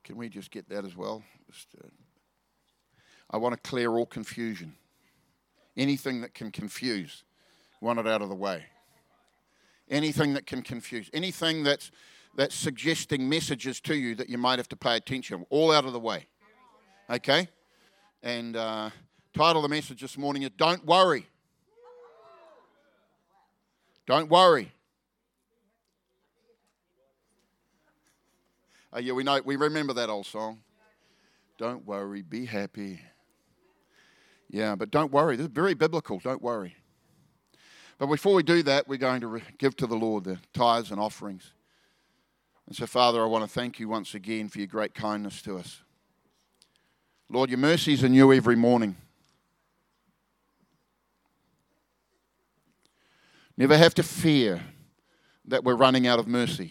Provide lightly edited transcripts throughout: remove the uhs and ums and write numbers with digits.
Can we just get that as well? I want to clear all confusion. Anything that can confuse, want it out of the way. Anything that can confuse, anything that's suggesting messages to you that you might have to pay attention, all out of the way. Okay? And title of the message this morning is Don't Worry. Don't worry. Oh yeah, we remember that old song. Don't worry, be happy. Yeah, but don't worry. This is very biblical. Don't worry. But before we do that, we're going to give to the Lord the tithes and offerings. And so, Father, I want to thank you once again for your great kindness to us. Lord, your mercies are new every morning. Never have to fear that we're running out of mercy.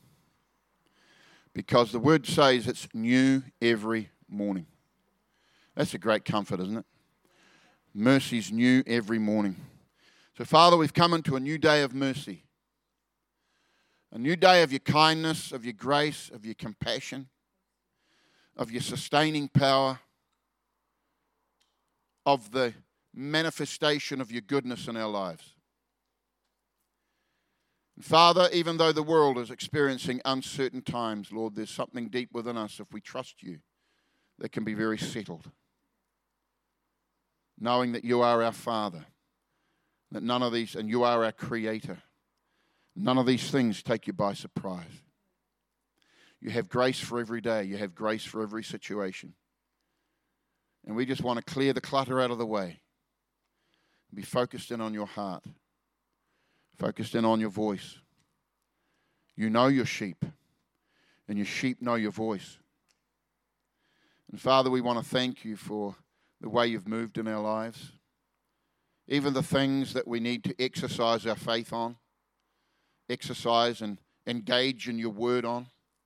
Because the word says it's new every morning. That's a great comfort, isn't it? Mercy's new every morning. So, Father, we've come into a new day of mercy. A new day of your kindness, of your grace, of your compassion, of your sustaining power, of the manifestation of your goodness in our lives. And Father, even though the world is experiencing uncertain times, Lord, there's something deep within us, if we trust you, that can be very settled. Knowing that you are our Father, that none of these, and you are our Creator, none of these things take you by surprise. You have grace for every day. You have grace for every situation. And we just want to clear the clutter out of the way. Be focused in on your heart. Focused in on your voice. You know your sheep, and your sheep know your voice. And Father, we want to thank you for the way you've moved in our lives. Even the things that we need to exercise our faith on, exercise and engage in your word on,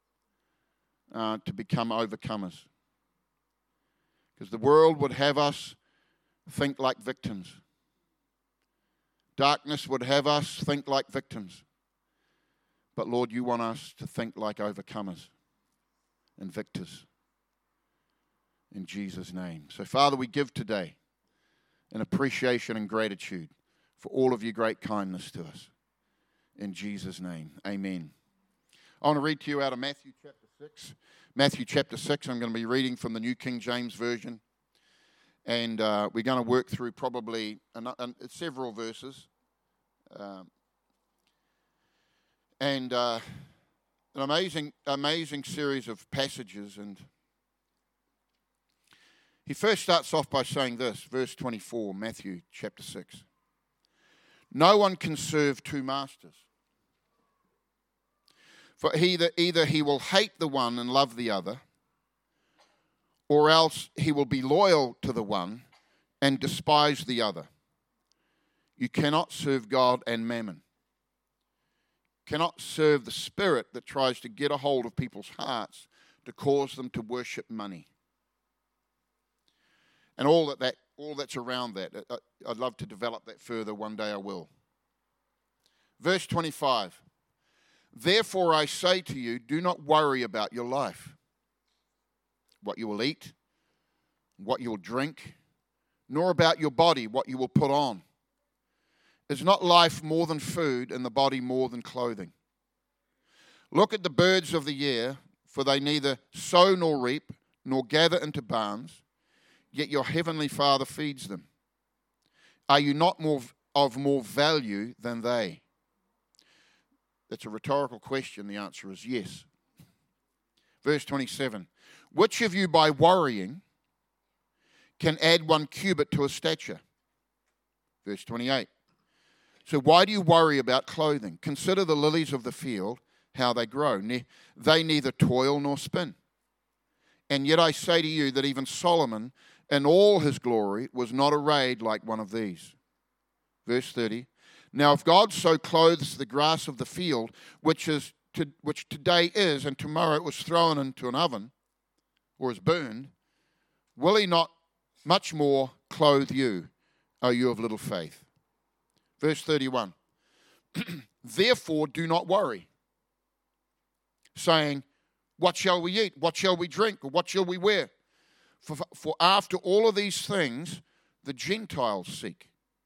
to become overcomers. Because the world would have us think like victims. Darkness would have us think like victims. But Lord, you want us to think like overcomers and victors. In Jesus' name. So Father, we give today in appreciation and gratitude for all of your great kindness to us. In Jesus' name, amen. I want to read to you out of Matthew chapter 6. Matthew chapter 6, I'm going to be reading from the New King James Version. And we're going to work through probably several verses. And an amazing series of passages. And he first starts off by saying this, verse 24, Matthew chapter 6. No one can serve two masters. For either he will hate the one and love the other, or else he will be loyal to the one and despise the other. You cannot serve God and mammon. You cannot serve the spirit that tries to get a hold of people's hearts to cause them to worship money. And all that's around that. I'd love to develop that further. One day I will. Verse 25. Therefore I say to you, do not worry about your life, what you will eat, what you will drink, nor about your body, what you will put on. Is not life more than food, and the body more than clothing? Look at the birds of the air, for they neither sow nor reap, nor gather into barns, yet your heavenly Father feeds them. Are you not of more value than they? That's a rhetorical question. The answer is yes. Verse 27. Which of you by worrying can add 1 cubit to his stature? Verse 28. So why do you worry about clothing? Consider the lilies of the field, how they grow. They neither toil nor spin. And yet I say to you that even Solomon in all his glory was not arrayed like one of these. Verse 30. Now if God so clothes the grass of the field, which today is and tomorrow it was thrown into an oven or is burned, will he not much more clothe you, O you of little faith? Verse 31. Therefore do not worry, saying, What shall we eat? What shall we drink? Or what shall we wear? For after all of these things, the Gentiles seek.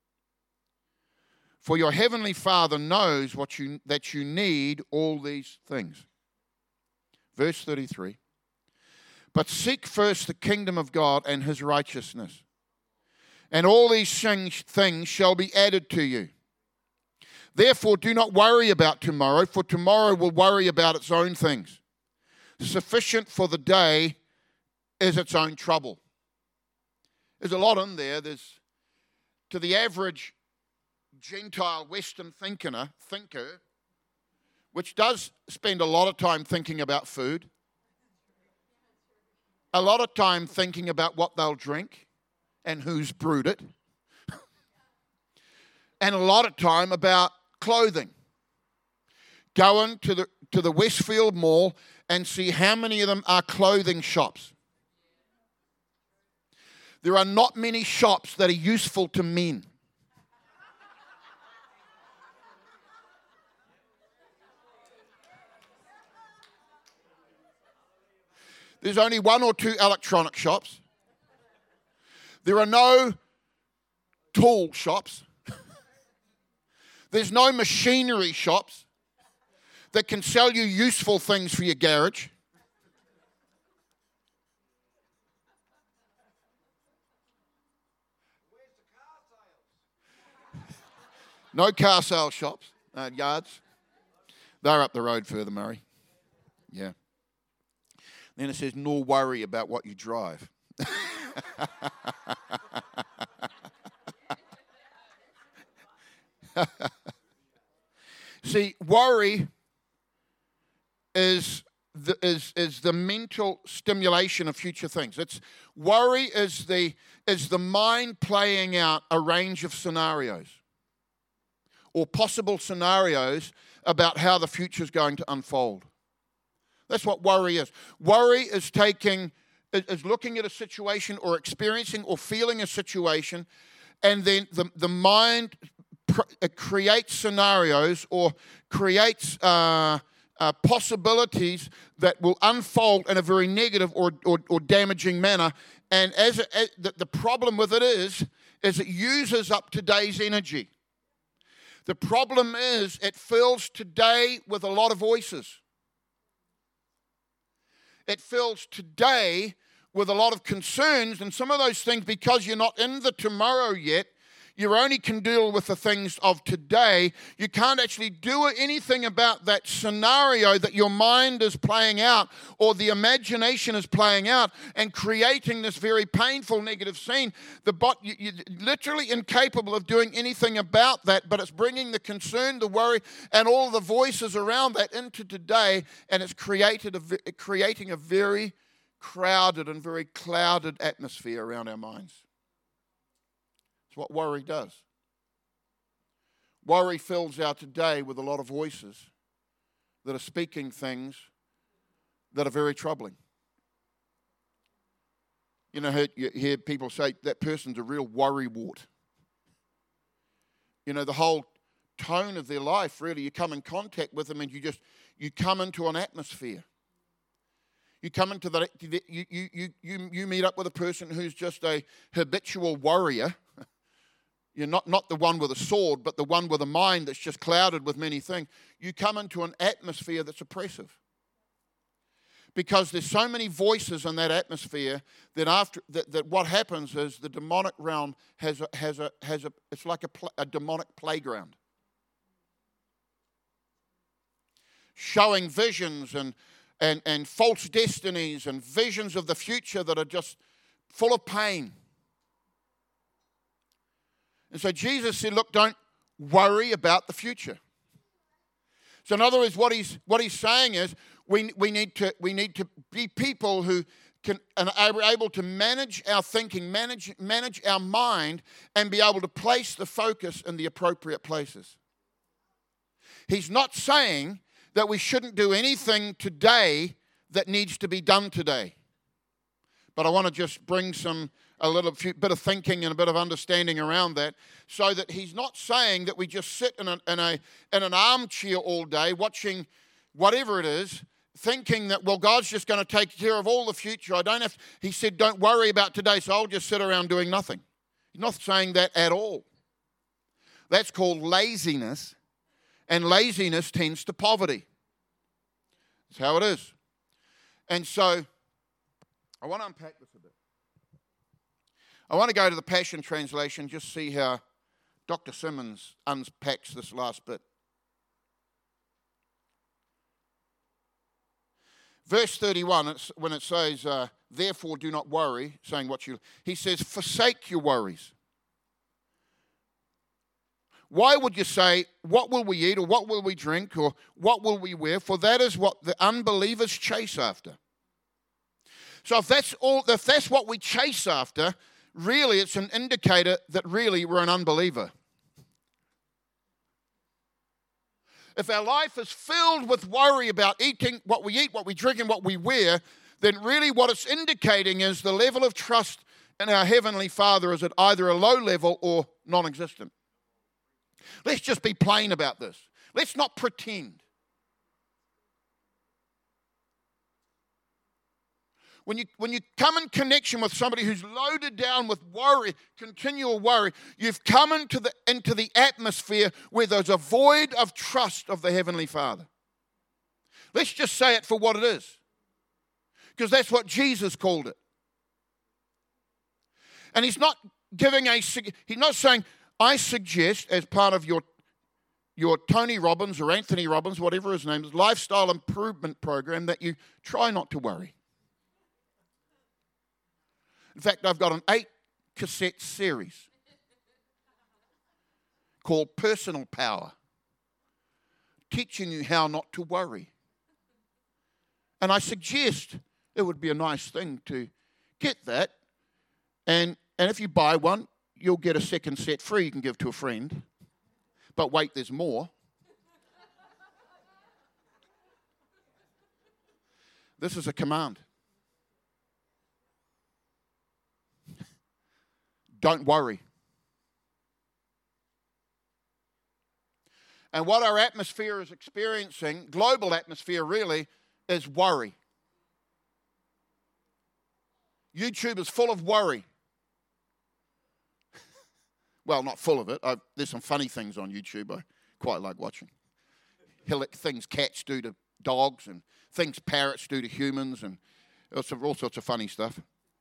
For your heavenly Father knows that you need all these things. Verse 33. But seek first the kingdom of God and his righteousness, and all these things shall be added to you. Therefore, do not worry about tomorrow, for tomorrow will worry about its own things. Sufficient for the day is its own trouble. There's a lot in there. There's, to the average Gentile Western thinker, which does spend a lot of time thinking about food, a lot of time thinking about what they'll drink and who's brewed it, and a lot of time about clothing. Go into the Westfield Mall and see how many of them are clothing shops. There are not many shops that are useful to men. There's only one or two electronic shops. There are no tool shops. There's no machinery shops that can sell you useful things for your garage. No car sale shops, yards. They're up the road further, Murray. Yeah. Then it says, nor worry about what you drive. See, worry is the mental stimulation of future things. Worry is the mind playing out a range of scenarios or possible scenarios about how the future is going to unfold. That's what worry is. Worry is looking at a situation or experiencing or feeling a situation, and then the mind creates scenarios or creates possibilities that will unfold in a very negative or damaging manner. And the problem with it is it uses up today's energy. The problem is it fills today with a lot of voices. It fills today with a lot of concerns, and some of those things, because you're not in the tomorrow yet, you only can deal with the things of today. You can't actually do anything about that scenario that your mind is playing out or the imagination is playing out and creating this very painful negative scene. You're literally incapable of doing anything about that, but it's bringing the concern, the worry, and all the voices around that into today, and it's creating a very crowded and very clouded atmosphere around our minds. What worry does. Worry fills our today with a lot of voices that are speaking things that are very troubling. You know, you hear people say that person's a real worrywart. You know, the whole tone of their life, really, you come in contact with them and you come into an atmosphere. You come into you meet up with a person who's just a habitual worrier. You're not the one with a sword, but the one with a mind that's just clouded with many things. You come into an atmosphere that's oppressive. Because there's so many voices in that atmosphere that what happens is the demonic realm it's like a demonic playground. Showing visions and false destinies and visions of the future that are just full of pain. And so Jesus said, look, don't worry about the future. So in other words, what he's saying is we need to be people who can and are able to manage our thinking, manage our mind, and be able to place the focus in the appropriate places. He's not saying that we shouldn't do anything today that needs to be done today. But I want to just bring a bit of thinking and a bit of understanding around that, so that he's not saying that we just sit in an armchair all day watching whatever it is thinking that, well, God's just going to take care of all the future. I don't have. He said, don't worry about today, so I'll just sit around doing nothing. He's not saying that at all. That's called laziness, and laziness tends to poverty. That's how it is. And so, I want to unpack this a bit. I want to go to the Passion Translation, just see how Dr. Simmons unpacks this last bit. Verse 31, when it says, therefore do not worry, saying he says, forsake your worries. Why would you say, what will we eat, or what will we drink, or what will we wear? For that is what the unbelievers chase after. So if that's what we chase after, really it's an indicator that really we're an unbeliever. If our life is filled with worry about eating, what we eat, what we drink, and what we wear, then really what it's indicating is the level of trust in our Heavenly Father is at either a low level or non-existent. Let's just be plain about this. Let's not pretend. When you come in connection with somebody who's loaded down with worry, continual worry, you've come into the atmosphere where there's a void of trust of the Heavenly Father. Let's just say it for what it is, because that's what Jesus called it. And he's not saying, I suggest as part of your Tony Robbins or Anthony Robbins, whatever his name is, lifestyle improvement program, that you try not to worry. In fact, I've got an 8-cassette series called Personal Power, teaching you how not to worry. And I suggest it would be a nice thing to get that. And if you buy one, you'll get a second set free you can give to a friend. But wait, there's more. This is a command. Don't worry. And what our atmosphere is experiencing, global atmosphere really, is worry. YouTube is full of worry. Well, not full of it. There's some funny things on YouTube I quite like watching. Things cats do to dogs, and things parrots do to humans, and all sorts of funny stuff.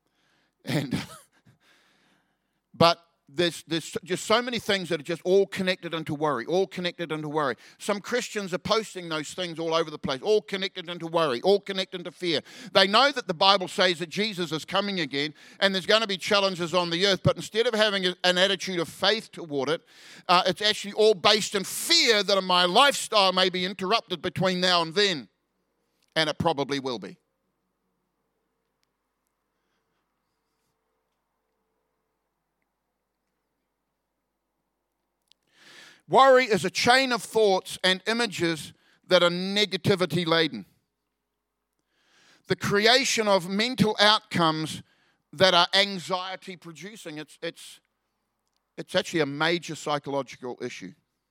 But there's just so many things that are just all connected into worry, all connected into worry. Some Christians are posting those things all over the place, all connected into worry, all connected into fear. They know that the Bible says that Jesus is coming again and there's going to be challenges on the earth, but instead of having an attitude of faith toward it, it's actually all based in fear that my lifestyle may be interrupted between now and then, and it probably will be. Worry is a chain of thoughts and images that are negativity laden. The creation of mental outcomes that are anxiety producing. It's actually a major psychological issue.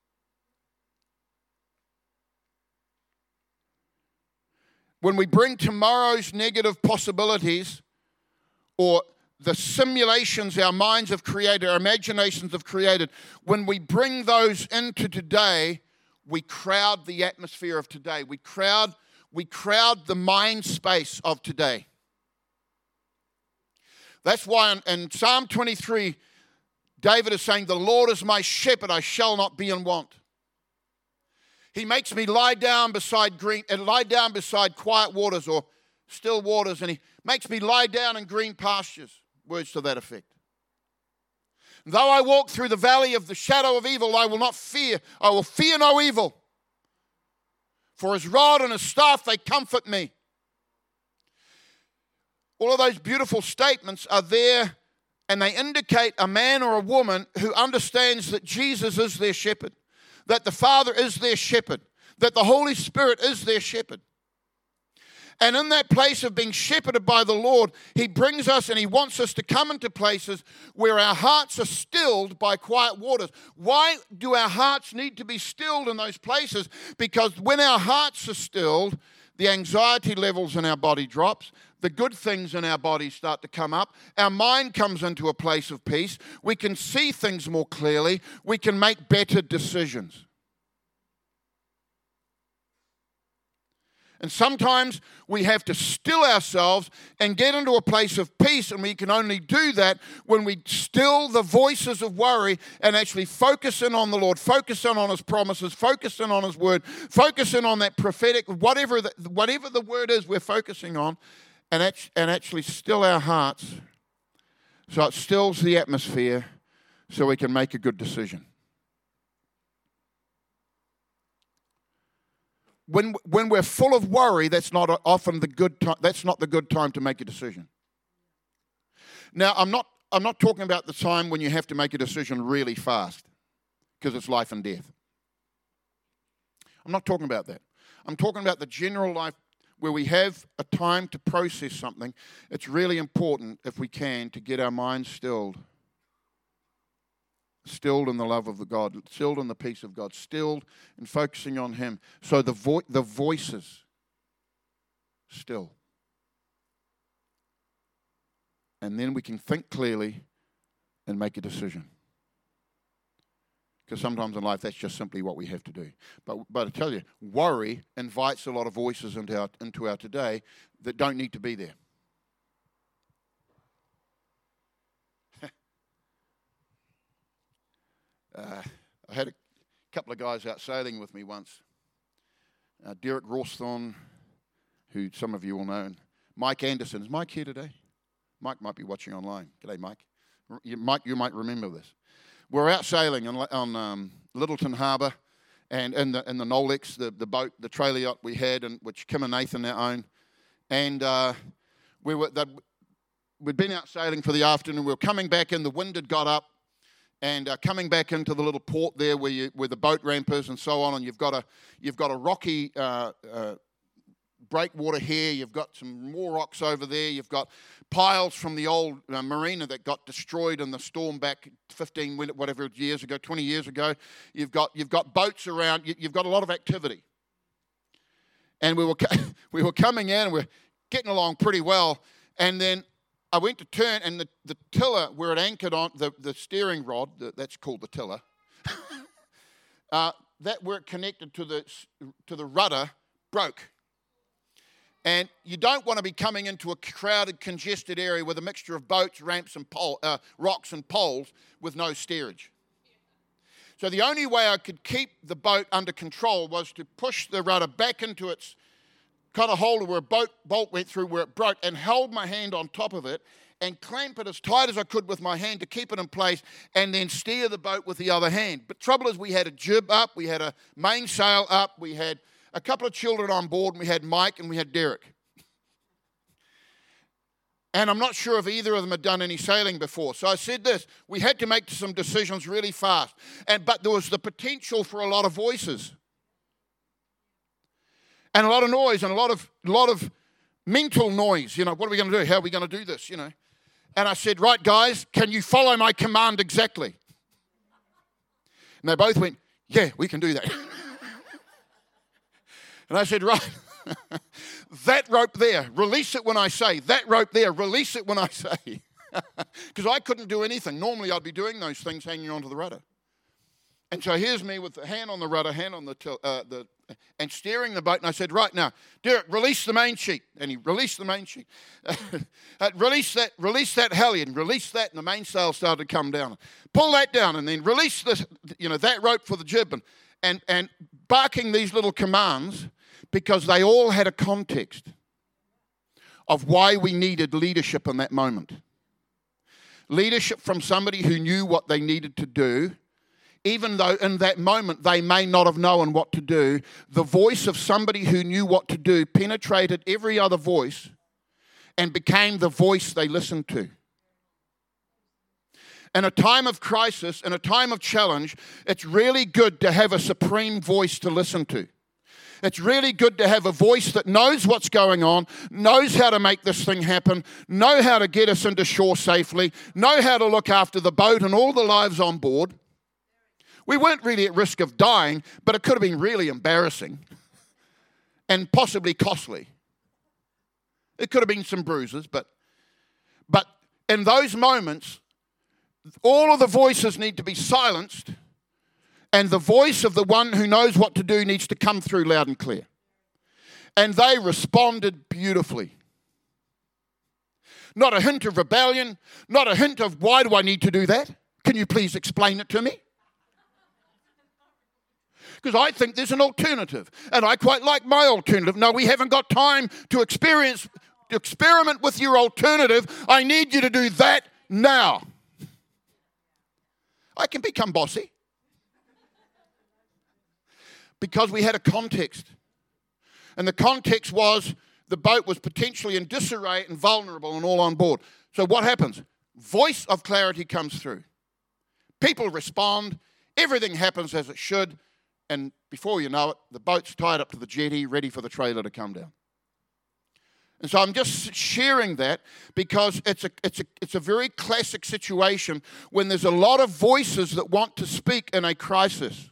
When we bring tomorrow's negative possibilities, or the simulations our minds have created, our imaginations have created, when we bring those into today, we crowd the atmosphere of today. We crowd the mind space of today. That's why in Psalm 23, David is saying, the Lord is my shepherd, I shall not be in want. He makes me lie down beside quiet waters or still waters, and he makes me lie down in green pastures. Words to that effect. Though I walk through the valley of the shadow of evil, I will not fear. I will fear no evil. For his rod and his staff, they comfort me. All of those beautiful statements are there, and they indicate a man or a woman who understands that Jesus is their shepherd, that the Father is their shepherd, that the Holy Spirit is their shepherd. And in that place of being shepherded by the Lord, he brings us and he wants us to come into places where our hearts are stilled by quiet waters. Why do our hearts need to be stilled in those places? Because when our hearts are stilled, the anxiety levels in our body drops, the good things in our body start to come up, our mind comes into a place of peace, we can see things more clearly, we can make better decisions. And sometimes we have to still ourselves and get into a place of peace, and we can only do that when we still the voices of worry and actually focus in on the Lord, focus in on His promises, focus in on His word, focus in on that prophetic, whatever the word is we're focusing on, and actually still our hearts so it stills the atmosphere so we can make a good decision. When we're full of worry, that's not often the good time. That's not the good time to make a decision. Now, I'm not talking about the time when you have to make a decision really fast because it's life and death. I'm not talking about that. I'm talking about the general life where we have a time to process something. It's really important, if we can, to get our minds stilled in the love of the God, stilled in the peace of God, stilled in focusing on Him. So the voices still. And then we can think clearly and make a decision. Because sometimes in life that's just simply what we have to do. But I tell you, worry invites a lot of voices into our today that don't need to be there. I had a couple of guys out sailing with me once. Derek Rawsthorne, who some of you will know, and Mike Anderson. Is Mike here today? Mike might be watching online. G'day, Mike. You might remember this. We're out sailing on Littleton Harbour, and in the Nolex, the boat, the trailer yacht we had, and which Kim and Nathan now own, and we'd been out sailing for the afternoon. We were coming back in. The wind had got up. And coming back into the little port there where the boat ramp is and so on, and you've got a rocky breakwater here. You've got some more rocks over there. You've got piles from the old marina that got destroyed in the storm back 15 whatever years ago, 20 years ago. You've got boats around. You've got a lot of activity. And we were coming in. And we're getting along pretty well, and then I went to turn, and the tiller where it anchored on, the steering rod, that's called the tiller, that where it connected to the rudder broke. And you don't want to be coming into a crowded, congested area with a mixture of boats, ramps, and rocks and poles with no steerage. So the only way I could keep the boat under control was to push the rudder back into its kind of hole where a bolt went through where it broke, and held my hand on top of it and clamp it as tight as I could with my hand to keep it in place, and then steer the boat with the other hand. But trouble is, we had a jib up, we had a mainsail up, we had a couple of children on board, and we had Mike and we had Derek. And I'm not sure if either of them had done any sailing before. So I said this, we had to make some decisions really fast. But there was the potential for a lot of voices. And a lot of noise and a lot of mental noise. You know, what are we going to do? How are we going to do this? You know. And I said, right, guys, can you follow my command exactly? And they both went, yeah, we can do that. And I said, right, that rope there, release it when I say. That rope there, release it when I say. Because I couldn't do anything. Normally I'd be doing those things hanging onto the rudder. And so here's me with the hand on the rudder, hand on and steering the boat. And I said, right now, Derek, release the main sheet. And he released the main sheet. Release that halyard, release that, and the mainsail started to come down. Pull that down, and then release that rope for the jib. And barking these little commands, because they all had a context of why we needed leadership in that moment. Leadership from somebody who knew what they needed to do. Even though in that moment they may not have known what to do, the voice of somebody who knew what to do penetrated every other voice and became the voice they listened to. In a time of crisis, in a time of challenge, it's really good to have a supreme voice to listen to. It's really good to have a voice that knows what's going on, knows how to make this thing happen, know how to get us into shore safely, know how to look after the boat and all the lives on board. We weren't really at risk of dying, but it could have been really embarrassing and possibly costly. It could have been some bruises, but in those moments, all of the voices need to be silenced, and the voice of the one who knows what to do needs to come through loud and clear. And they responded beautifully. Not a hint of rebellion, not a hint of why do I need to do that? Can you please explain it to me? Because I think there's an alternative, and I quite like my alternative. No, we haven't got time to experiment with your alternative. I need you to do that now. I can become bossy because we had a context. And the context was the boat was potentially in disarray and vulnerable and all on board. So what happens? Voice of clarity comes through. People respond. Everything happens as it should. And before you know it, the boat's tied up to the jetty, ready for the trailer to come down. And so I'm just sharing that because it's a very classic situation when there's a lot of voices that want to speak in a crisis.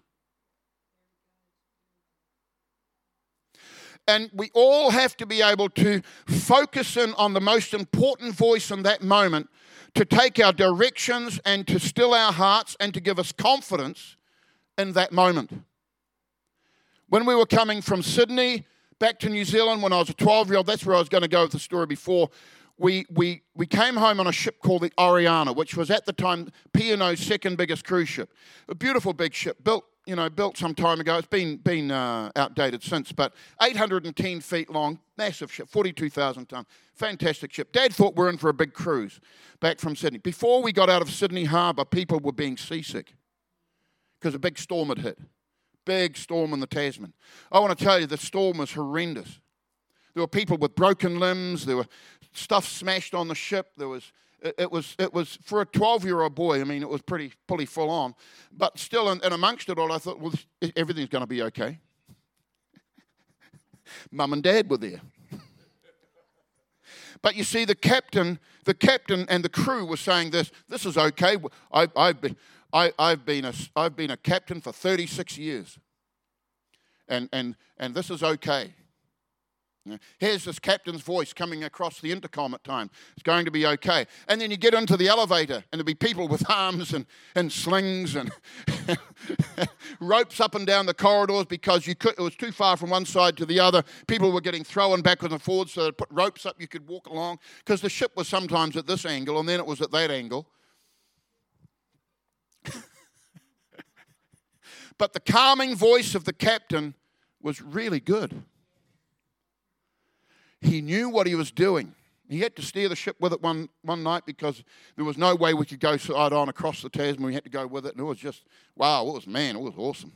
And we all have to be able to focus in on the most important voice in that moment to take our directions and to still our hearts and to give us confidence in that moment. When we were coming from Sydney back to New Zealand when I was a 12-year-old, that's where I was going to go with the story before, we came home on a ship called the Oriana, which was at the time P&O's second biggest cruise ship. A beautiful big ship, built some time ago. It's been outdated since, but 810 feet long, massive ship, 42,000 ton, fantastic ship. Dad thought we're in for a big cruise back from Sydney. Before we got out of Sydney Harbour, people were being seasick because a big storm had hit. Big storm in the Tasman. I want to tell you, the storm was horrendous. There were people with broken limbs. There were stuff smashed on the ship. It was for a 12-year-old boy. I mean, it was pretty full on. But still, and amongst it all, I thought, well, everything's going to be okay. Mum and Dad were there. But you see, the captain and the crew were saying this is okay. I've been a captain for 36 years, and this is okay. Here's this captain's voice coming across the intercom at times. It's going to be okay. And then you get into the elevator, and there'll be people with arms and slings and ropes up and down the corridors because it was too far from one side to the other. People were getting thrown backwards and forwards, so they put ropes up you could walk along because the ship was sometimes at this angle, and then it was at that angle. But the calming voice of the captain was really good. He knew what he was doing. He had to steer the ship with it one night because there was no way we could go side on across the Tasman. We had to go with it, and it was just, wow, it was awesome.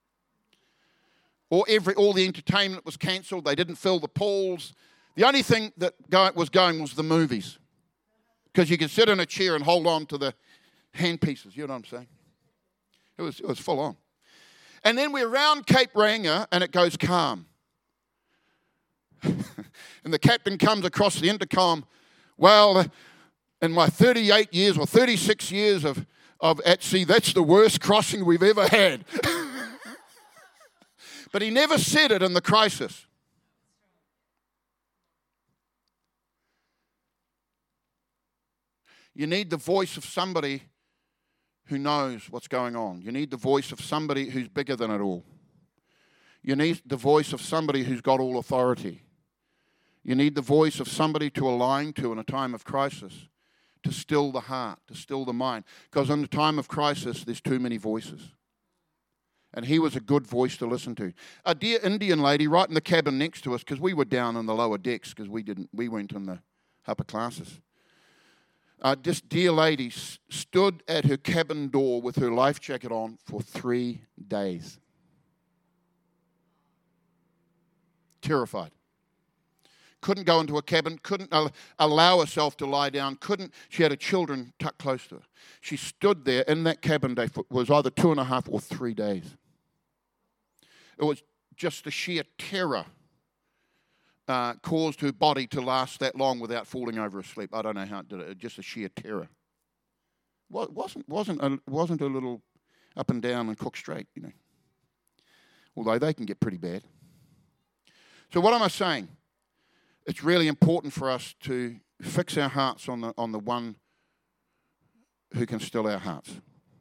All the entertainment was cancelled. They didn't fill the pools. The only thing that was going was the movies because you could sit in a chair and hold on to the handpieces. You know what I'm saying? It was full on. And then we're around Cape Reinga, and it goes calm. And the captain comes across the intercom. Well, in my 38 years or 36 years of at sea, that's the worst crossing we've ever had. But he never said it in the crisis. You need the voice of somebody who knows what's going on. You need the voice of somebody who's bigger than it all. You need the voice of somebody who's got all authority. You need the voice of somebody to align to in a time of crisis, to still the heart, to still the mind. Because in a time of crisis, there's too many voices. And he was a good voice to listen to. A dear Indian lady right in the cabin next to us, because we were down in the lower decks, because we went in the upper classes. This dear lady stood at her cabin door with her life jacket on for 3 days. Terrified. Couldn't go into a cabin, couldn't allow herself to lie down, she had her children tucked close to her. She stood there in that cabin day for was either 2.5 or 3 days. It was just the sheer terror caused her body to last that long without falling over asleep. I don't know how it did it. Just a sheer terror. Well, it wasn't a little up and down and cook straight, you know. Although they can get pretty bad. So what am I saying? It's really important for us to fix our hearts on the one who can still our hearts.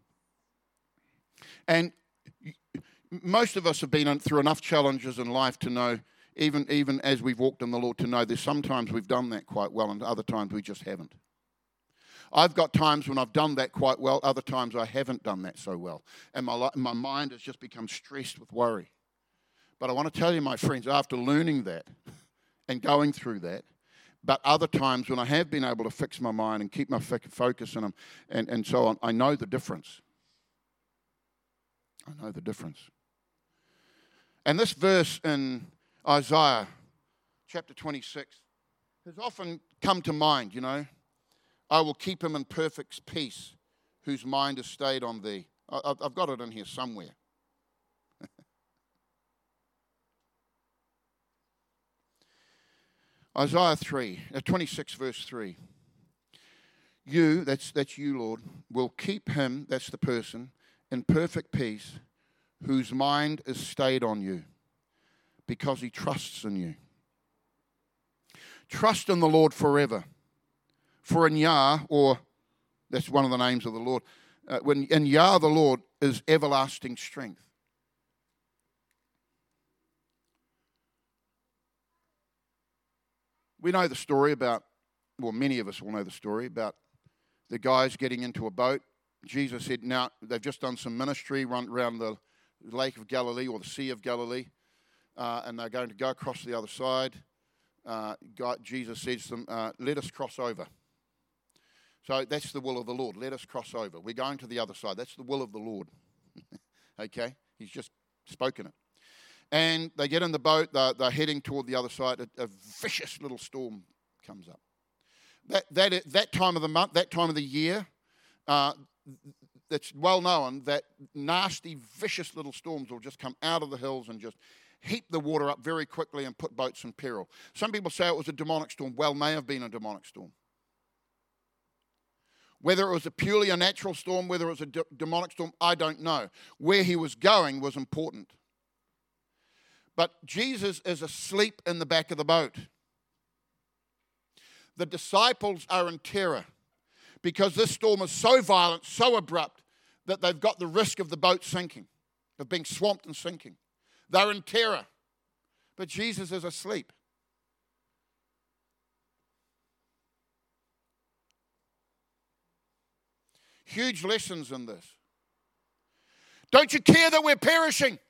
And most of us have been through enough challenges in life to know, even as we've walked in the Lord, to know there's sometimes we've done that quite well and other times we just haven't. I've got times when I've done that quite well, other times I haven't done that so well. And my mind has just become stressed with worry. But I want to tell you, my friends, after learning that and going through that, but other times when I have been able to fix my mind and keep my focus in them and so on, I know the difference. I know the difference. And this verse in Isaiah chapter 26 has often come to mind, you know. I will keep him in perfect peace whose mind is stayed on thee. I've got it in here somewhere. Isaiah 26 verse 3. You, that's you, Lord, will keep him, that's the person, in perfect peace whose mind is stayed on you because he trusts in you. Trust in the Lord forever. For in Yah, or that's one of the names of the Lord, when in Yah the Lord is everlasting strength. We know the story about, well, many of us will know the story about the guys getting into a boat. Jesus said, now, they've just done some ministry around the Lake of Galilee or the Sea of Galilee, and they're going to go across the other side. Jesus says to them, let us cross over. So that's the will of the Lord. Let us cross over. We're going to the other side. That's the will of the Lord. Okay? He's just spoken it. And they get in the boat. They're heading toward the other side. A vicious little storm comes up. That time of the month, that time of the year, it's well known that nasty, vicious little storms will just come out of the hills and just heap the water up very quickly and put boats in peril. Some people say it was a demonic storm. Well, may have been a demonic storm. Whether it was purely a natural storm, whether it was a demonic storm, I don't know. Where he was going was important. But Jesus is asleep in the back of the boat. The disciples are in terror because this storm is so violent, so abrupt, that they've got the risk of the boat sinking, of being swamped and sinking. They're in terror. But Jesus is asleep. Huge lessons in this. Don't you care that we're perishing?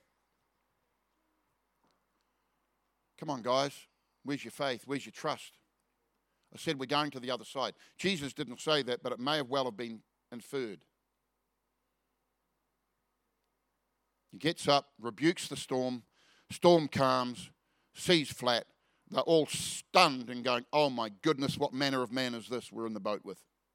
Come on, guys. Where's your faith? Where's your trust? I said we're going to the other side. Jesus didn't say that, but it may well have been inferred. He gets up, rebukes the storm calms, sea's flat. They're all stunned and going, oh my goodness, what manner of man is this we're in the boat with?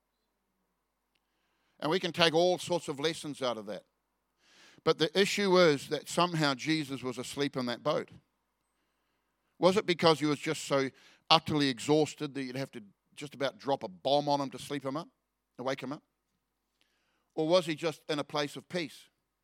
And we can take all sorts of lessons out of that. But the issue is that somehow Jesus was asleep in that boat. Was it because he was just so utterly exhausted that you'd have to just about drop a bomb on him to sleep him up, to wake him up? Or was he just in a place of peace?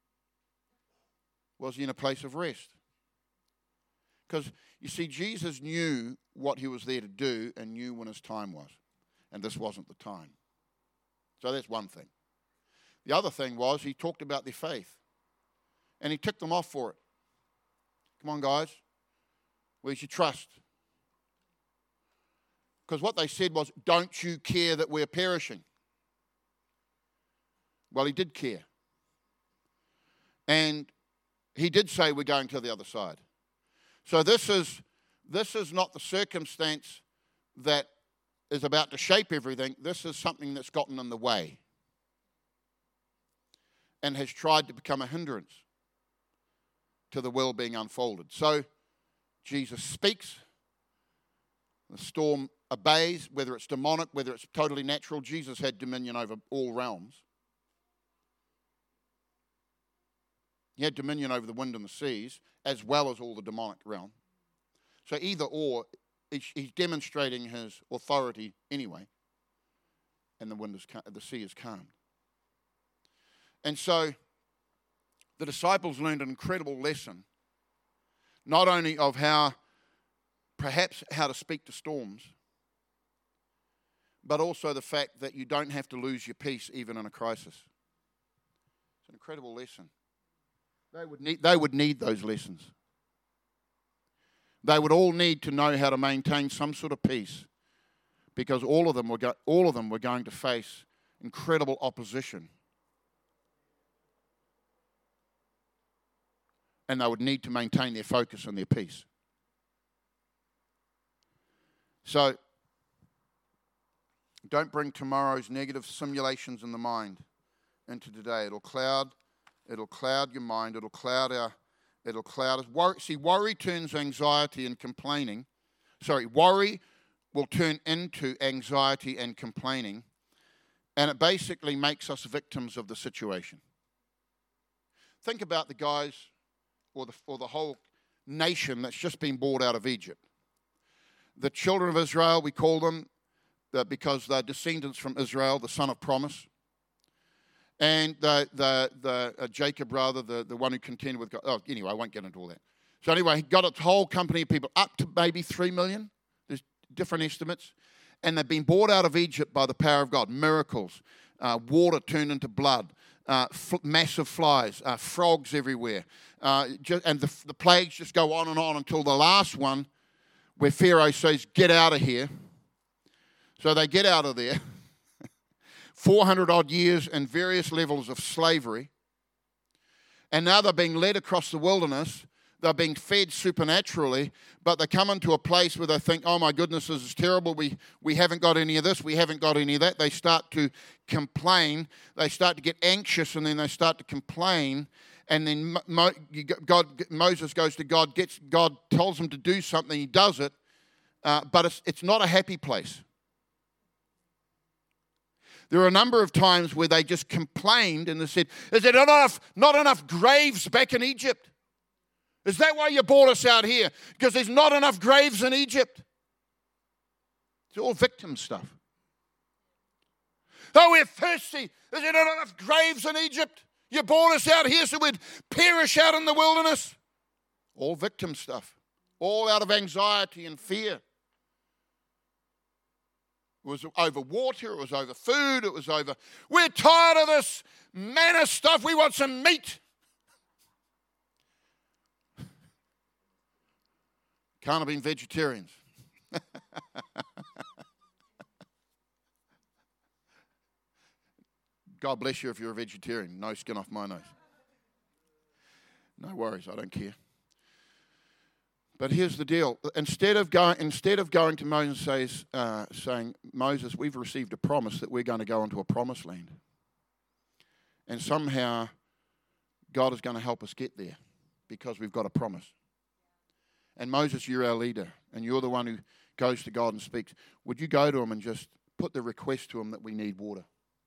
Was he in a place of rest? Because, you see, Jesus knew what he was there to do and knew when his time was. And this wasn't the time. So that's one thing. The other thing was he talked about their faith. And he ticked them off for it. Come on, guys. Where's your trust? Because what they said was, don't you care that we're perishing? Well, he did care. And he did say we're going to the other side. So this is not the circumstance that is about to shape everything. This is something that's gotten in the way and has tried to become a hindrance to the will being unfolded. So Jesus speaks, the storm obeys, whether it's demonic, whether it's totally natural. Jesus had dominion over all realms. He had dominion over the wind and the seas, as well as all the demonic realm. So either or, he's demonstrating his authority anyway, and the sea is calmed. And so the disciples learned an incredible lesson, not only of how perhaps how to speak to storms, but also the fact that you don't have to lose your peace even in a crisis. It's an incredible lesson. They would need those lessons. They would all need to know how to maintain some sort of peace, because all of them were going to face incredible opposition. And they would need to maintain their focus and their peace. So, don't bring tomorrow's negative simulations in the mind into today. It'll cloud your mind. It'll cloud us. Worry turns anxiety and complaining. Worry will turn into anxiety and complaining, and it basically makes us victims of the situation. Think about the guys or the whole nation that's just been brought out of Egypt. The children of Israel, we call them, because they're descendants from Israel, the son of promise. And Jacob, rather, the one who contended with God. Oh, anyway, I won't get into all that. So anyway, he got a whole company of people, up to maybe 3 million. There's different estimates. And they've been brought out of Egypt by the power of God. Miracles, water turned into blood, massive flies, frogs everywhere. And the plagues just go on and on until the last one, where Pharaoh says, get out of here. So they get out of there. 400 odd years and various levels of slavery. And now they're being led across the wilderness. They're being fed supernaturally, but they come into a place where they think, oh my goodness, this is terrible. We haven't got any of this. We haven't got any of that. They start to complain. They start to get anxious, and then they start to complain. And then Moses goes to God. God tells him to do something. He does it, but it's not a happy place. There are a number of times where they just complained and they said, is there not enough graves back in Egypt? Is that why you brought us out here? Because there's not enough graves in Egypt. It's all victim stuff. Oh, we're thirsty. Is there not enough graves in Egypt? You brought us out here so we'd perish out in the wilderness. All victim stuff. All out of anxiety and fear. It was over water, it was over food, it was over, we're tired of this manna stuff, we want some meat. Can't have been vegetarians. God bless you if you're a vegetarian. No skin off my nose. No worries, I don't care. But here's the deal. Instead of going to Moses saying, Moses, we've received a promise that we're going to go into a promised land. And somehow God is going to help us get there because we've got a promise. And Moses, you're our leader, and you're the one who goes to God and speaks. Would you go to him and just put the request to him that we need water?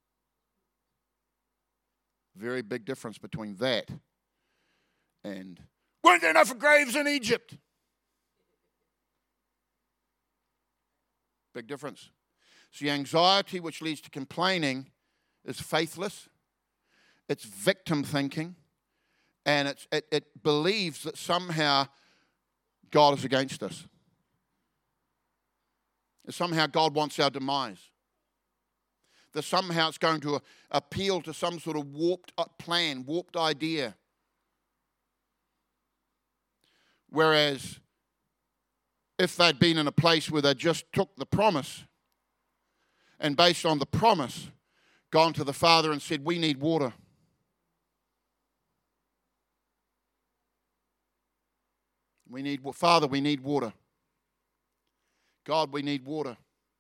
Very big difference between that and, weren't there enough graves in Egypt? Big difference. See, anxiety, which leads to complaining, is faithless. It's victim thinking. And it believes that somehow God is against us. That somehow God wants our demise. That somehow it's going to appeal to some sort of warped plan, warped idea. Whereas if they'd been in a place where they just took the promise and based on the promise gone to the Father and said, we need water. Father, we need water. God, we need water.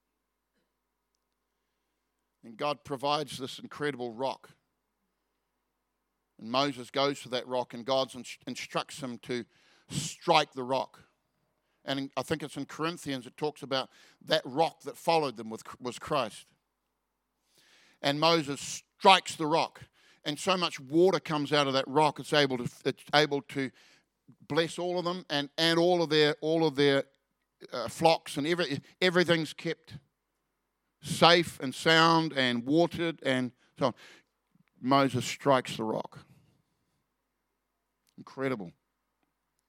And God provides this incredible rock. And Moses goes to that rock and God instructs him to strike the rock. And I think it's in Corinthians, it talks about that rock that followed them was Christ. And Moses strikes the rock. And so much water comes out of that rock, it's able to bless all of them and all of their flocks, and everything's kept safe and sound and watered and so on. Moses strikes the rock. Incredible.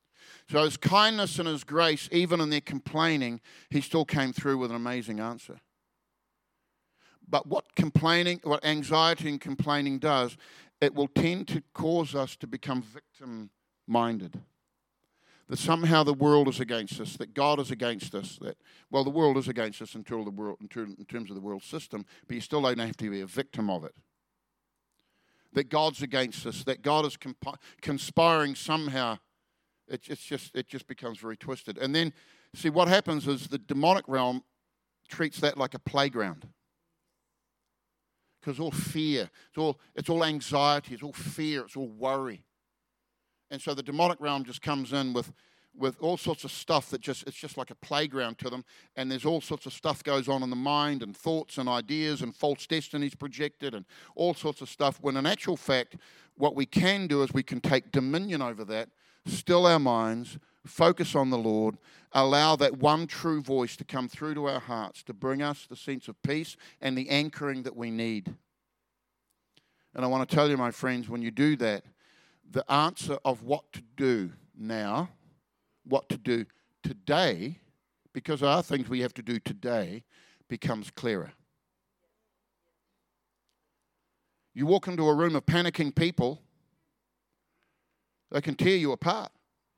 So his kindness and his grace, even in their complaining, he still came through with an amazing answer. But what anxiety and complaining does, it will tend to cause us to become victim-minded. That somehow the world is against us, that God is against us, the world is against us in terms of the world system, but you still don't have to be a victim of it. That God's against us, that God is conspiring somehow. It just becomes very twisted. And then, see, what happens is the demonic realm treats that like a playground. Because it's all fear, it's all anxiety, it's all fear, it's all worry. And so the demonic realm just comes in with all sorts of stuff it's just like a playground to them. And there's all sorts of stuff goes on in the mind, and thoughts and ideas and false destinies projected and all sorts of stuff. When in actual fact, what we can do is we can take dominion over that, still our minds, focus on the Lord, allow that one true voice to come through to our hearts to bring us the sense of peace and the anchoring that we need. And I want to tell you, my friends, when you do that, the answer of what to do now, what to do today, because there are things we have to do today, becomes clearer. You walk into a room of panicking people, they can tear you apart.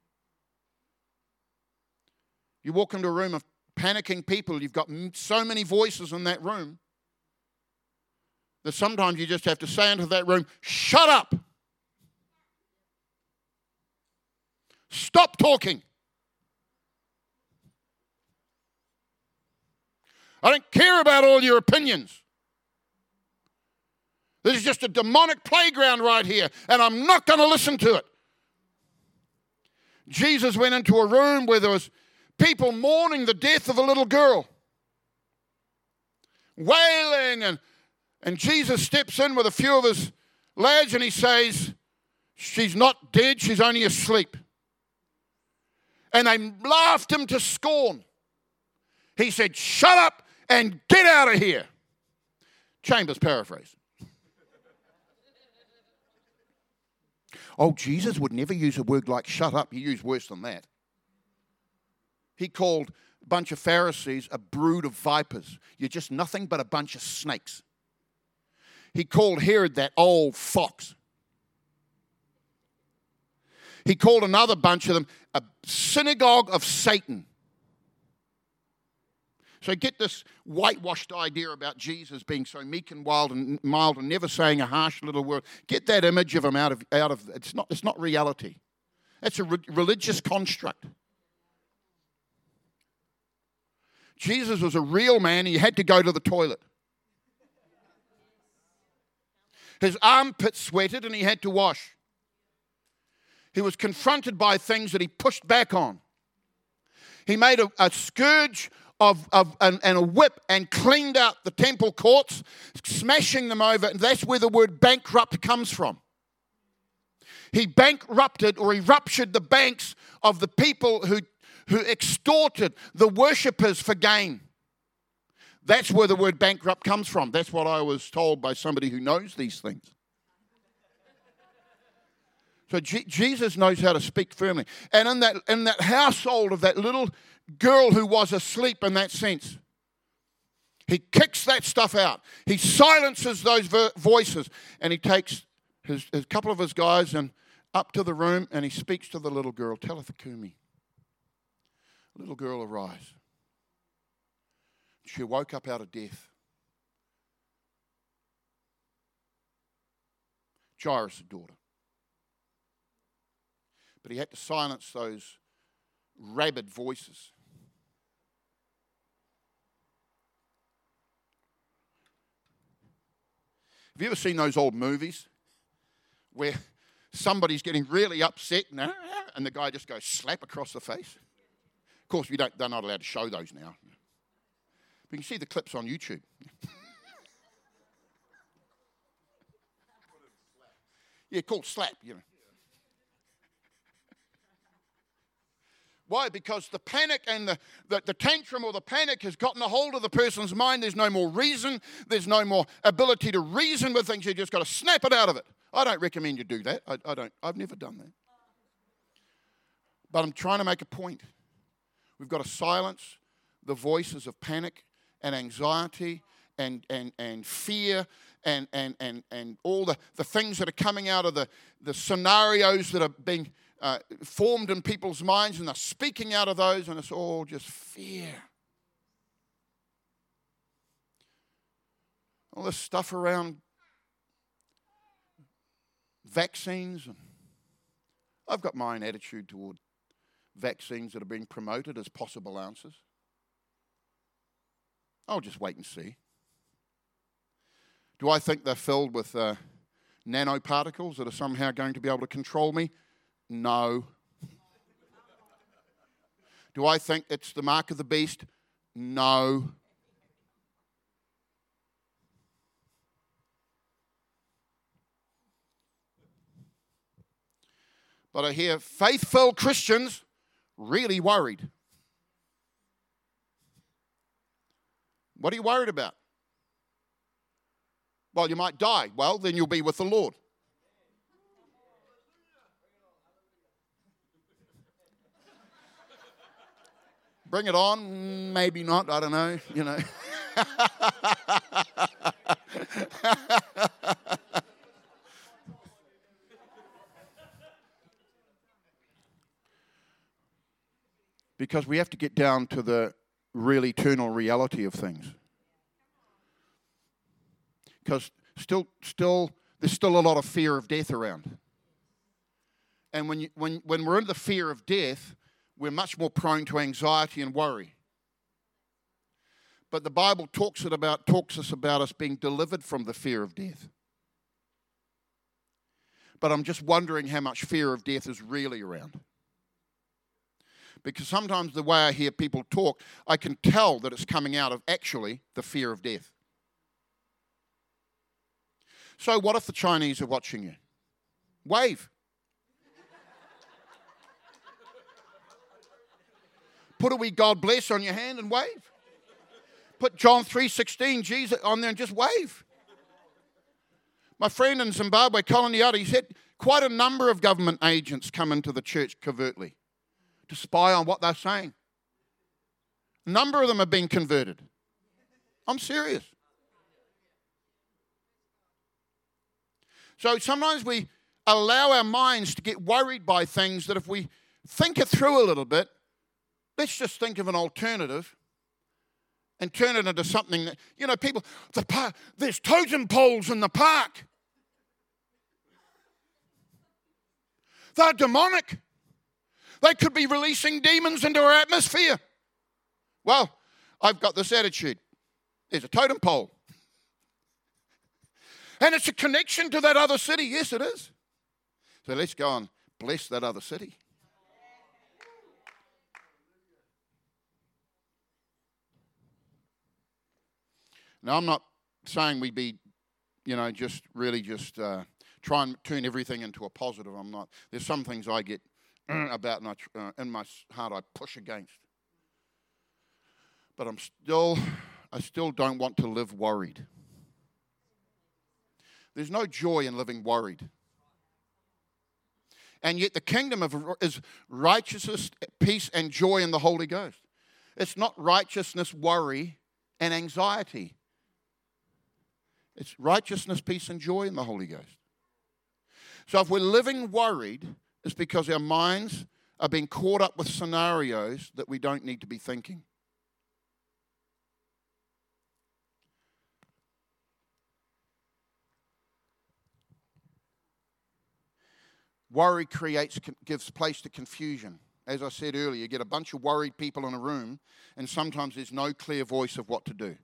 You walk into a room of panicking people, you've got so many voices in that room that sometimes you just have to say into that room, shut up. Stop talking. I don't care about all your opinions. This is just a demonic playground right here, and I'm not going to listen to it. Jesus went into a room where there was people mourning the death of a little girl, wailing, and Jesus steps in with a few of his lads and he says, she's not dead, she's only asleep. And they laughed him to scorn. He said, shut up and get out of here. Chambers paraphrase. Oh, Jesus would never use a word like shut up. He used worse than that. He called a bunch of Pharisees a brood of vipers. You're just nothing but a bunch of snakes. He called Herod that old fox. He called another bunch of them a synagogue of Satan. So get this whitewashed idea about Jesus being so meek and mild and never saying a harsh little word. Get that image of him out of it's not reality. That's a religious construct. Jesus was a real man. He had to go to the toilet. His armpits sweated and he had to wash. He was confronted by things that he pushed back on. He made a scourge and a whip and cleaned out the temple courts, smashing them over. And that's where the word bankrupt comes from. He bankrupted, or he ruptured the banks of the people who extorted the worshippers for gain. That's where the word bankrupt comes from. That's what I was told by somebody who knows these things. So Jesus knows how to speak firmly. And in that household of that little girl who was asleep in that sense, he kicks that stuff out. He silences those voices. And he takes a couple of his guys and up to the room and he speaks to the little girl. Talitha Kumi. Little girl, arise. She woke up out of death. Jairus' daughter. But he had to silence those rabid voices. Have you ever seen those old movies where somebody's getting really upset and the guy just goes slap across the face? Of course, they're not allowed to show those now. But you can see the clips on YouTube. Yeah, called slap, you know. Why? Because the panic and the tantrum or the panic has gotten a hold of the person's mind. There's no more reason. There's no more ability to reason with things. You've just got to snap it out of it. I don't recommend you do that. I've never done that. But I'm trying to make a point. We've got to silence the voices of panic and anxiety and fear and all the things that are coming out of the scenarios that are being formed in people's minds, and they're speaking out of those, and it's all just fear. All this stuff around vaccines. And I've got my own attitude toward vaccines that are being promoted as possible answers. I'll just wait and see. Do I think they're filled with nanoparticles that are somehow going to be able to control me? No. Do I think it's the mark of the beast? No. But I hear faith-filled Christians really worried. What are you worried about? Well, you might die. Well, then you'll be with the Lord. Bring it on. Maybe not. I don't know. You know. Because we have to get down to the real eternal reality of things. Because there's still a lot of fear of death around. And when we're in the fear of death, we're much more prone to anxiety and worry. But the Bible talks us about us being delivered from the fear of death. But I'm just wondering how much fear of death is really around. Because sometimes the way I hear people talk, I can tell that it's coming out of actually the fear of death. So what if the Chinese are watching you? Wave. Put a wee God bless on your hand and wave. Put John 3:16, Jesus, on there and just wave. My friend in Zimbabwe, Colin Yada, he said quite a number of government agents come into the church covertly to spy on what they're saying. A number of them have been converted. I'm serious. So sometimes we allow our minds to get worried by things that if we think it through a little bit, let's just think of an alternative and turn it into something that, people, there's totem poles in the park. They're demonic. They could be releasing demons into our atmosphere. Well, I've got this attitude. There's a totem pole. And it's a connection to that other city. Yes, it is. So let's go and bless that other city. Now, I'm not saying we be, just try and turn everything into a positive. I'm not. There's some things I get about and in my heart I push against. But I still don't want to live worried. There's no joy in living worried. And yet the kingdom is righteousness, peace, and joy in the Holy Ghost. It's not righteousness, worry, and anxiety. It's righteousness, peace, and joy in the Holy Ghost. So if we're living worried, it's because our minds are being caught up with scenarios that we don't need to be thinking. Worry gives place to confusion. As I said earlier, you get a bunch of worried people in a room, and sometimes there's no clear voice of what to do.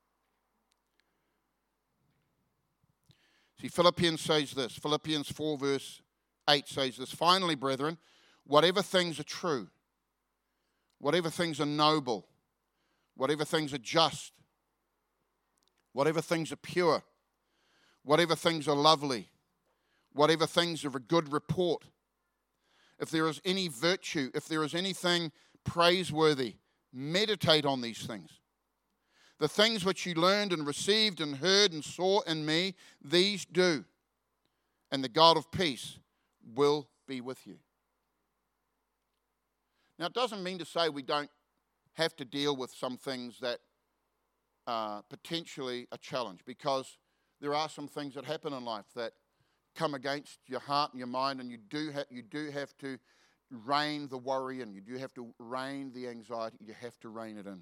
See, Philippians says this. Philippians 4 verse 8 says this. Finally, brethren, whatever things are true, whatever things are noble, whatever things are just, whatever things are pure, whatever things are lovely, whatever things are of a good report, if there is any virtue, if there is anything praiseworthy, meditate on these things. The things which you learned and received and heard and saw in me, these do. And the God of peace will be with you. Now, it doesn't mean to say we don't have to deal with some things that are potentially a challenge, because there are some things that happen in life that come against your heart and your mind, and you do have to rein the worry in. You do have to rein the anxiety. You have to rein it in.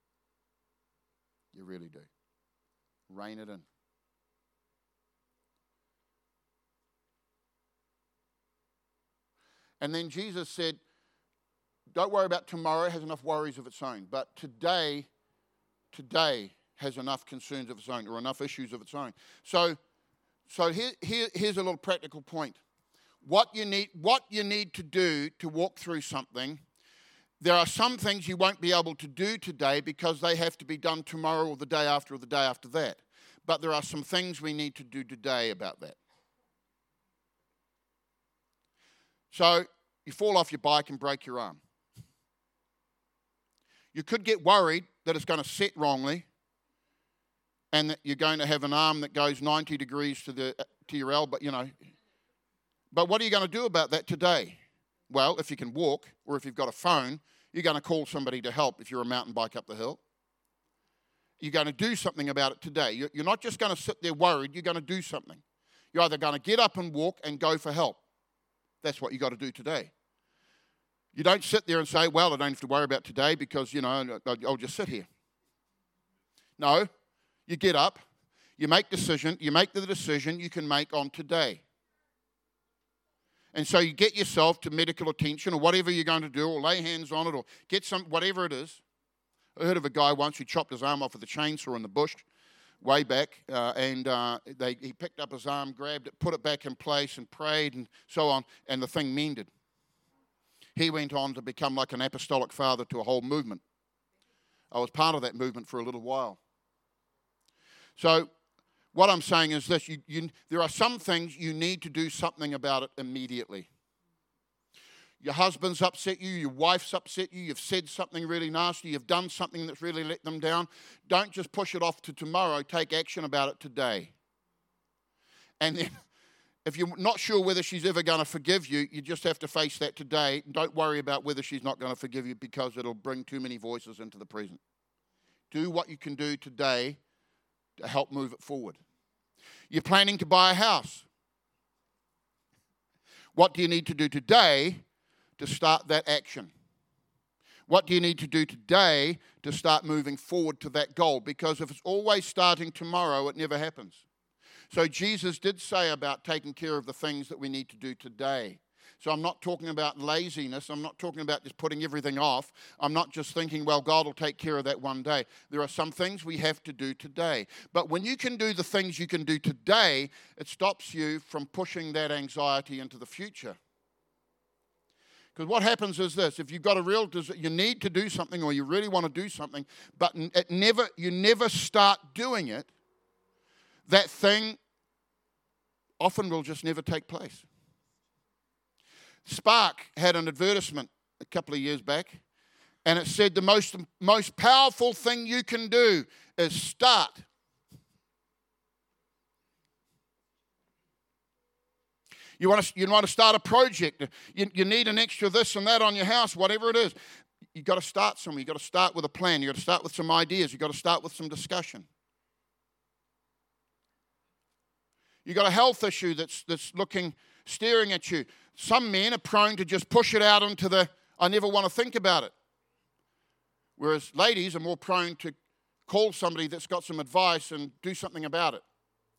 You really do. Rein it in. And then Jesus said, don't worry about tomorrow. It has enough worries of its own. But today has enough concerns of its own, or enough issues of its own. So here's a little practical point. What you need to do to walk through something, there are some things you won't be able to do today because they have to be done tomorrow or the day after or the day after that. But there are some things we need to do today about that. So you fall off your bike and break your arm. You could get worried that it's going to set wrongly and that you're going to have an arm that goes 90 degrees to your elbow, But what are you going to do about that today? Well, if you can walk or if you've got a phone, you're going to call somebody to help if you're a mountain bike up the hill. You're going to do something about it today. You're not just going to sit there worried. You're going to do something. You're either going to get up and walk and go for help. That's what you got to do today. You don't sit there and say, well, I don't have to worry about today because, I'll just sit here. No, you get up, you make the decision you can make on today. And so you get yourself to medical attention or whatever you're going to do, or lay hands on it, or get whatever it is. I heard of a guy once who chopped his arm off with a chainsaw in the bush way back, he picked up his arm, grabbed it, put it back in place and prayed and so on, and the thing mended. He went on to become like an apostolic father to a whole movement. I was part of that movement for a little while. So what I'm saying is this, there are some things you need to do something about it immediately. Your husband's upset you, your wife's upset you, you've said something really nasty, you've done something that's really let them down. Don't just push it off to tomorrow, take action about it today. And then if you're not sure whether she's ever going to forgive you, you just have to face that today. Don't worry about whether she's not going to forgive you, because it'll bring too many voices into the present. Do what you can do today to help move it forward. You're planning to buy a house. What do you need to do today to start that action? What do you need to do today to start moving forward to that goal? Because if it's always starting tomorrow, it never happens. So Jesus did say about taking care of the things that we need to do today. So I'm not talking about laziness. I'm not talking about just putting everything off. I'm not just thinking, well, God will take care of that one day. There are some things we have to do today. But when you can do the things you can do today, it stops you from pushing that anxiety into the future. Because what happens is this: if you've got you need to do something, or you really want to do something, but you never start doing it, that thing often will just never take place. Spark had an advertisement a couple of years back, and it said the most powerful thing you can do is start. You want to start a project. You need an extra this and that on your house, whatever it is. You've got to start somewhere. You've got to start with a plan. You've got to start with some ideas. You've got to start with some discussion. You've got a health issue that's staring at you. Some men are prone to just push it out into I never want to think about it. Whereas ladies are more prone to call somebody that's got some advice and do something about it.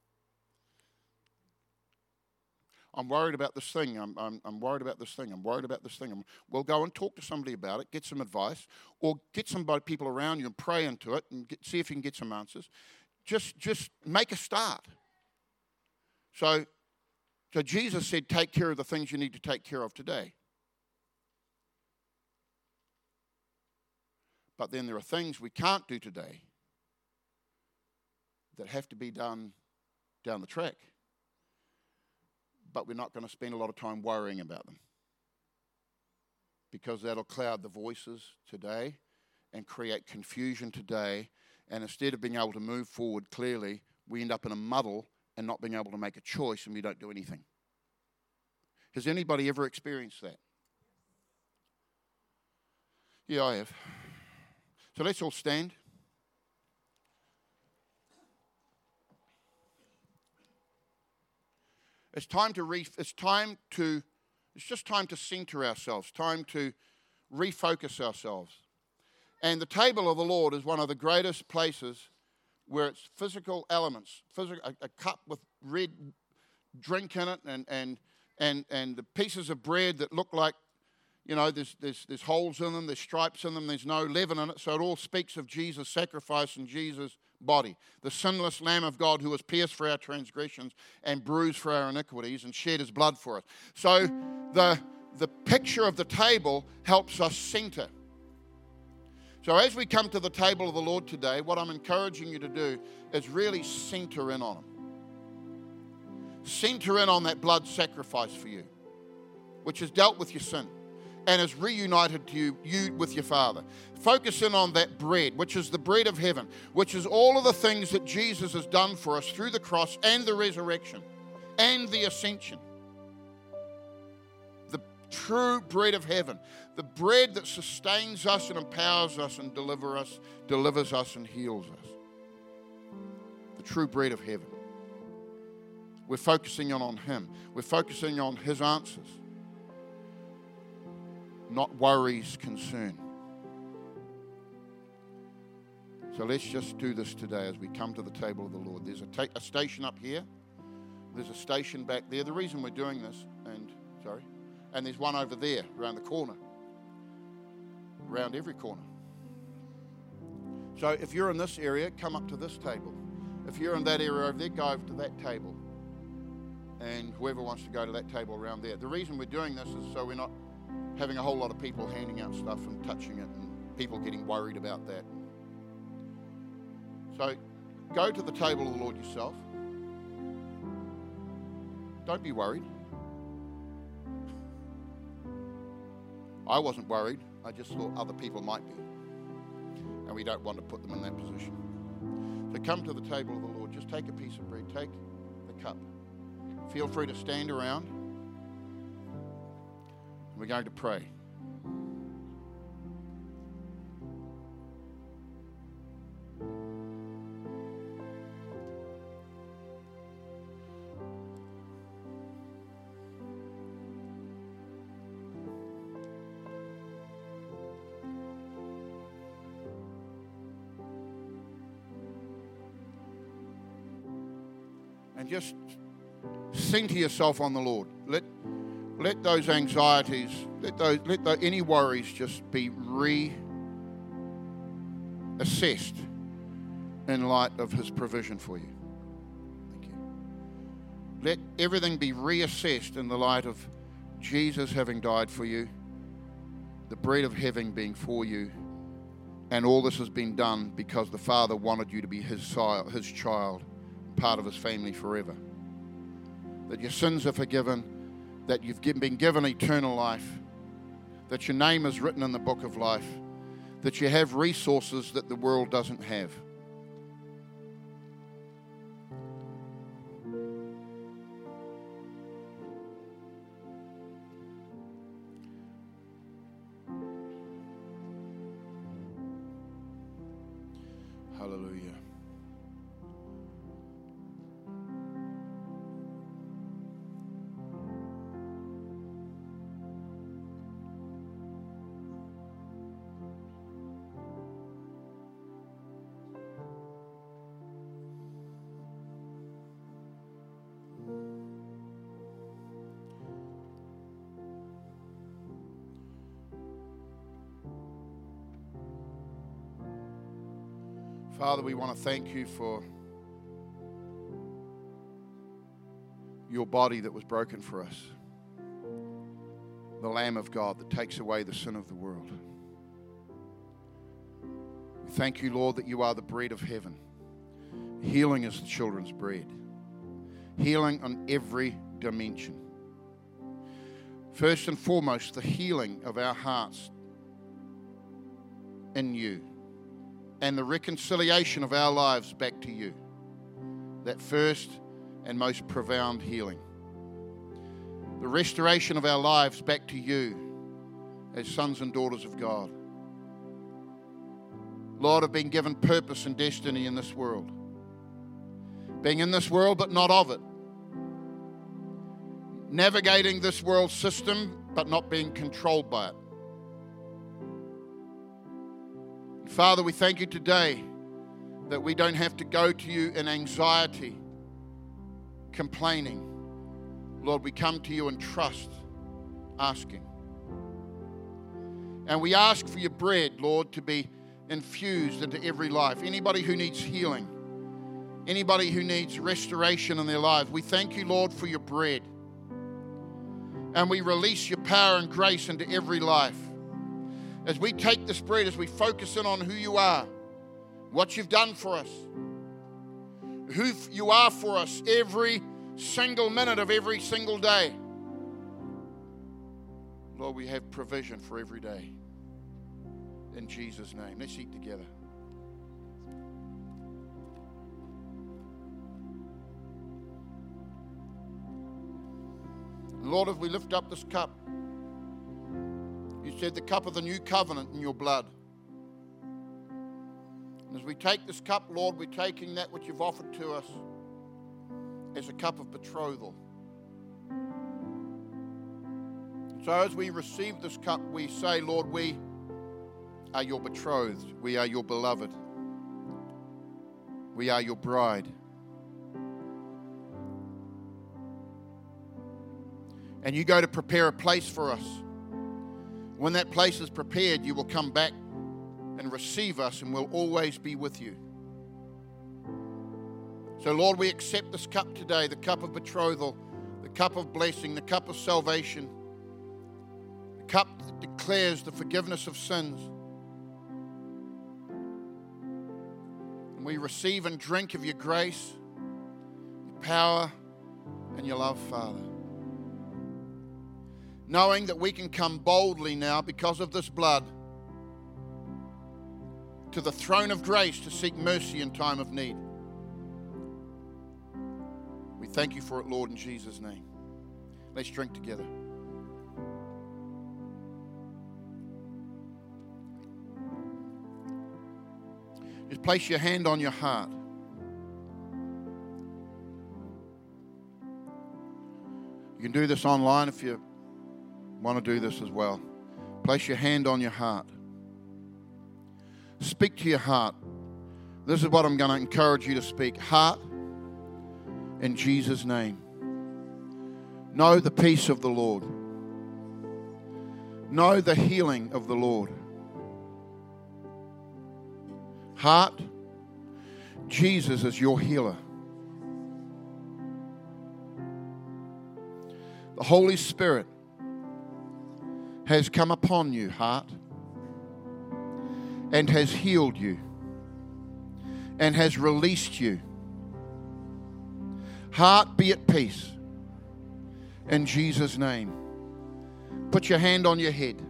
I'm worried about this thing. I'm worried about this thing. I'm worried about this thing. We'll go and talk to somebody about it, get some advice, or get people around you and pray into it and see if you can get some answers. Just make a start. So Jesus said, take care of the things you need to take care of today. But then there are things we can't do today that have to be done down the track. But we're not going to spend a lot of time worrying about them, because that'll cloud the voices today and create confusion today. And instead of being able to move forward clearly, we end up in a muddle and not being able to make a choice, and we don't do anything. Has anybody ever experienced that? Yeah, I have. So let's all stand. It's just time to center ourselves, time to refocus ourselves. And the table of the Lord is one of the greatest places where it's physical elements, a cup with red drink in it, and the pieces of bread that look like, there's holes in them, there's stripes in them, there's no leaven in it, so it all speaks of Jesus' sacrifice and Jesus' body, the sinless Lamb of God who was pierced for our transgressions and bruised for our iniquities and shed his blood for us. So the picture of the table helps us center. So as we come to the table of the Lord today, what I'm encouraging you to do is really center in on him. Center in on that blood sacrifice for you, which has dealt with your sin and has reunited you with your Father. Focus in on that bread, which is the bread of heaven, which is all of the things that Jesus has done for us through the cross and the resurrection and the ascension. The true bread of heaven, the bread that sustains us and empowers us and delivers us and heals us. The true bread of heaven. We're focusing on him. We're focusing on his answers. Not worries, concern. So let's just do this today as we come to the table of the Lord. There's a station up here. There's a station back there. The reason we're doing this, and there's one over there around the corner. Around every corner. So if you're in this area, come up to this table. If you're in that area over there, go over to that table. And whoever wants to go to that table around there. The reason we're doing this is so we're not having a whole lot of people handing out stuff and touching it and people getting worried about that. So go to the table of the Lord yourself. Don't be worried. I wasn't worried. I just thought other people might be. And we don't want to put them in that position. So come to the table of the Lord. Just take a piece of bread. Take the cup. Feel free to stand around. We're going to pray. And just center yourself on the Lord. Let those anxieties, let any worries just be reassessed in light of his provision for you. Thank you. Let everything be reassessed in the light of Jesus having died for you, the bread of heaven being for you, and all this has been done because the Father wanted you to be his child, part of his family forever. That your sins are forgiven, that you've been given eternal life, that your name is written in the book of life, that you have resources that the world doesn't have. Hallelujah. Father, we want to thank you for your body that was broken for us, the Lamb of God that takes away the sin of the world. We thank you, Lord, that you are the bread of heaven. Healing is the children's bread. Healing on every dimension. First and foremost, the healing of our hearts in you. And the reconciliation of our lives back to you. That first and most profound healing. The restoration of our lives back to you as sons and daughters of God. Lord, have been given purpose and destiny in this world. Being in this world, but not of it. Navigating this world system, but not being controlled by it. And Father, we thank you today that we don't have to go to you in anxiety, complaining. Lord, we come to you in trust, asking. And we ask for your bread, Lord, to be infused into every life. Anybody who needs healing, anybody who needs restoration in their lives, we thank you, Lord, for your bread. And we release your power and grace into every life. As we take this bread, as we focus in on who you are, what you've done for us, who you are for us every single minute of every single day. Lord, we have provision for every day. In Jesus' name. Let's eat together. Lord, as we lift up this cup, you said the cup of the new covenant in your blood. And as we take this cup, Lord, we're taking that which you've offered to us as a cup of betrothal. So as we receive this cup, we say, Lord, we are your betrothed. We are your beloved. We are your bride. And you go to prepare a place for us. When that place is prepared, you will come back and receive us, and we'll always be with you. So, Lord, we accept this cup today, the cup of betrothal, the cup of blessing, the cup of salvation, the cup that declares the forgiveness of sins. And we receive and drink of your grace, your power, and your love, Father. Knowing that we can come boldly now because of this blood to the throne of grace to seek mercy in time of need. We thank you for it, Lord, in Jesus' name. Let's drink together. Just place your hand on your heart. You can do this online if you want to do this as well. Place your hand on your heart. Speak to your heart. This is what I'm going to encourage you to speak. Heart, in Jesus' name. Know the peace of the Lord. Know the healing of the Lord. Heart, Jesus is your healer. The Holy Spirit has come upon you, heart, and has healed you and has released you. Heart, be at peace in Jesus' name. Put your hand on your head.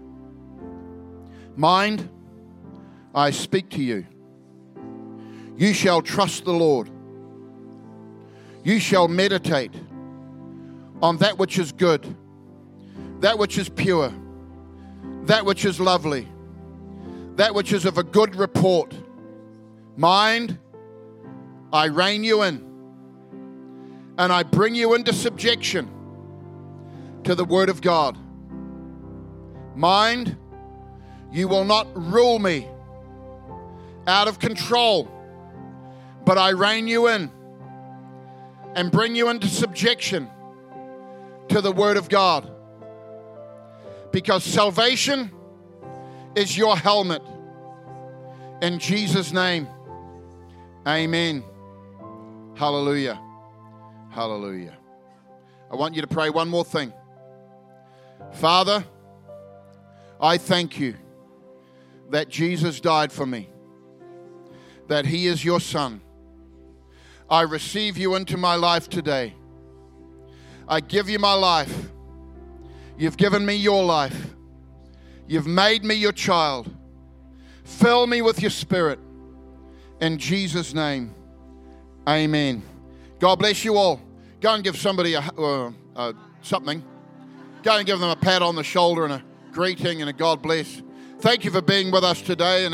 Mind, I speak to you. You shall trust the Lord. You shall meditate on that which is good, that which is pure, that which is lovely, that which is of a good report. Mind, I rein you in, and I bring you into subjection to the Word of God. Mind, you will not rule me out of control, but I rein you in and bring you into subjection to the Word of God. Because salvation is your helmet. In Jesus' name, amen. Hallelujah. Hallelujah. I want you to pray one more thing. Father, I thank you that Jesus died for me, that He is your Son. I receive you into my life today. I give you my life. You've given me your life. You've made me your child. Fill me with your Spirit. In Jesus' name, amen. God bless you all. Go and give somebody something. Go and give them a pat on the shoulder and a greeting and a God bless. Thank you for being with us today in our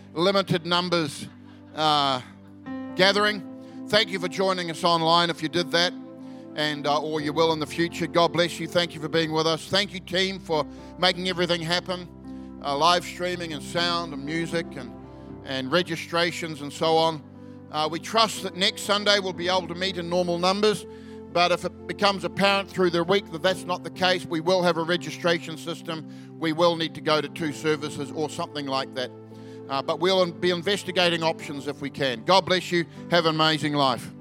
limited numbers gathering. Thank you for joining us online if you did that, and or you will in the future. God bless you. Thank you for being with us. Thank you, team, for making everything happen. Live streaming and sound and music and registrations and so on. We trust that next Sunday we'll be able to meet in normal numbers, but if it becomes apparent through the week that that's not the case, we will have a registration system. We will need to go to 2 services or something like that. But we'll be investigating options if we can. God bless you. Have an amazing life.